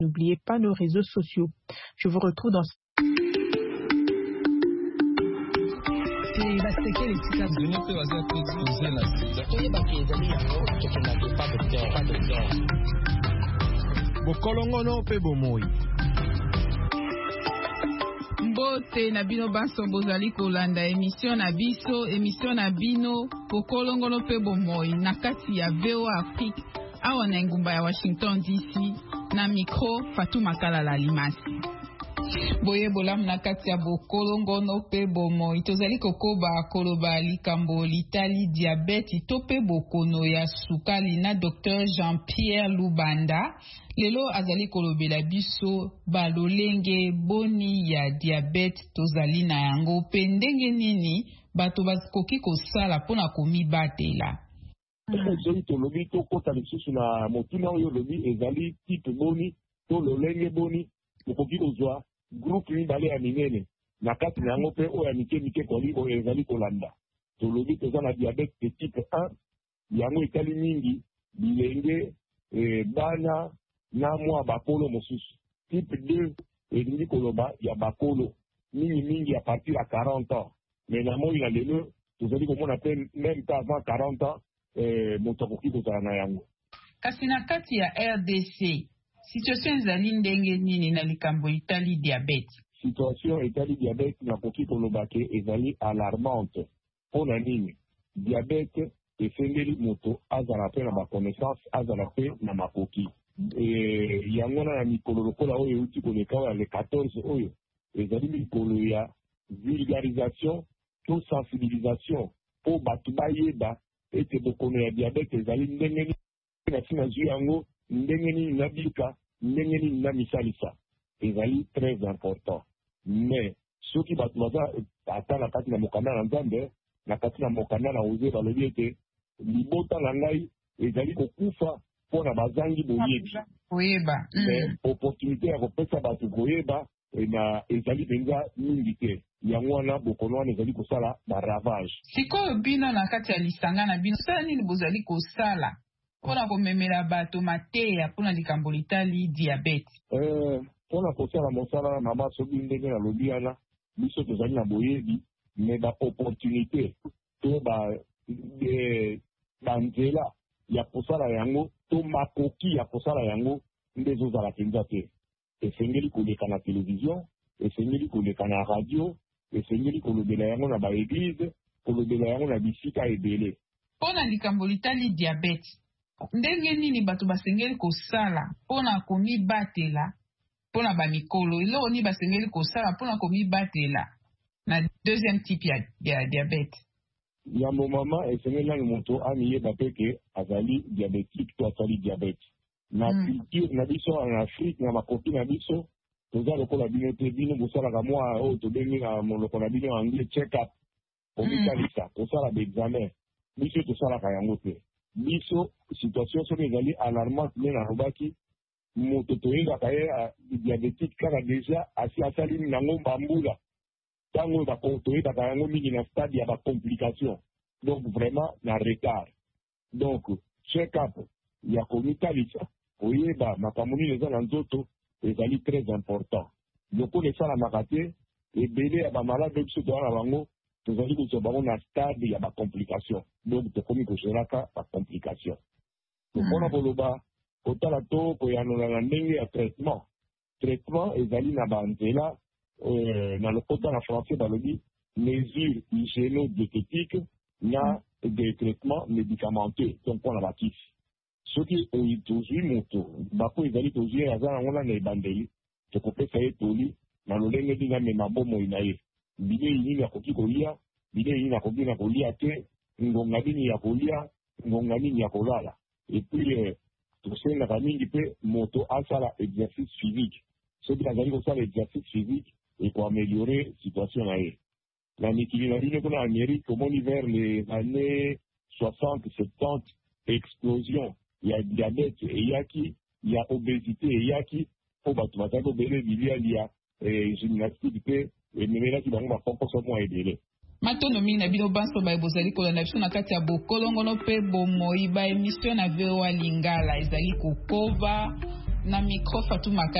N'oubliez pas nos réseaux sociaux. Je vous retrouve dans Bokolongono pe bomoi. Mbote na bino baso bozali kolanda émission na bino Bokolongono pe bomoi na kati ya VOA Afrique awa na ngumba ya Washington DC na micro Fatou Makala Limasi. Boye bolamu na kati ya Bokolongono pe bomoi tozali kokoba koloba likambo litali diabete to pe bokono ya sukali na Dr Jean-Pierre Lubanda. Lelo azali kolobela biso balolenge boni ya diabete tozali na yango pe ndenge nini bato bakoki kosala mpona komibatela. Ezali tolobi tokota lisusu na motuna oyo lobi ezali type boni to lolenge boni okoki kozwa groupe mibale ya minene na kati na yango mpe oyo ya mike koli oyo ezali kolanda. Tolobi toza na diabete de type 1 yango etali mingi bilenge bana na mwa bakolo mosusu. Type 2 elingi koloba ya bakolo mingi à partir ya 40 ans. Mais na moi na lelo tozali komona pe même pas avant 40 ans moto akoki kozala na yango. Kasi na kati ya RDC situation ezali ndenge nini na likambo itali diabete? Situation itali diabete nakoki koloba ke ezali alarmante. Mpona nini? Diabete efengeli moto azala pe na baconnaissance azala pe na makoki. Yango na mikolo lokola oyo euti koleka oyo le 14 oyo ezali mikolo ya vulgarisation to sensibilisation po bato bayeba ete bokono ya diabete ezali ndenge nini na ntina zwi yango ndenge nini na bika ndenge nini na misalisa ezali très important. Mais soki bato baza ata na kati na mokanda na Nzambe na kati na mokanda na oze balobi ete libota na ngai ezali kokufa mpona bazangi boyebi. Opportunité ya kopesa bato koyeba na ezali penza mingi te. Yango wana bokono wana ezali kosala baravage. Sikoyo bino na kati ya lisanga na bino sala nini bozali kosala mpona komemela bato mateya mpona likambo litali diabete? Mpona kosala mosala na masoki ndenge nalobi wana biso tozali na boyebi me baopportunité to banzela ya kosala yango to makoki ya kosala yango nde ezozala penza te. Esengeli koleka na télévision, esengeli koleka na radio, esengeli kolobela yango na baeglise, kolobela yango na bisika ebele. Mpona likambo litali diabete ndenge nini bato basengeli kosala mpona komibatela mpona bamikolo eloko nini basengeli kosala mpona komibatela na deuxième type ya diabete? Ya momama esengeli nani moto amiyeba pe ke azali diabétique to asali diabete. Na culture na biso en Afrique na makopi na biso toza lokola bino te bino bosalaka mwa oyo tobengi na monoko na bino anglais check up komitalisa tosala baexamen biso tosalaka yango te. Biso situation soki ezali alarmante nde nalobaki moto toyebaka ye diabétique kaka deja asi asali nango mbambula ntango toyebaka yango mingi na stade ya bacomplication donc vraiment na retard. Donc check up ya komitalisa oyeba makambo nini eza na nzoto ezali très important. Lokola esalamaka te ebele ya bamalade biso toza na bango tozali kozwa bango na stade ya bacomplication donc tokomi kogeraka bacomplication. Mpona koloba kotala to koyanola na ndenge ya traitement ezali na banzela na lokota na français balobi mesure hygiéno-diététique na des traitements médicamenteux to mpona bakisi. Soki tozwi moto bako ezali tozwi aza nango na ebandeli tokopesa ye toli na lolenge ndenge amema bomoi na ye. Bilei nini akoki kolia, bilei nini akoki na kolia te, ngonga nini ya kolia, ngonga nini ya kolala. Epuis tosengaka mingi mpe moto asala exercice physique. Soki azali kosala exercice physique ekoameliore situation na ye. Na mikili na bino kuna Amérique omoni vers les années 60-70 explosion ya diabete eyaki ya obésité eyaki po bato bazali kobele bilia gymnastique mpe ememelaki bango bapokoso mwa ebele. Matono mingi na bino banso baye bozali kolanda biso na kati ya Bokolongono mpe bomoi ba émission na VOA Lingala ezali kokova na micro Fatou Maka.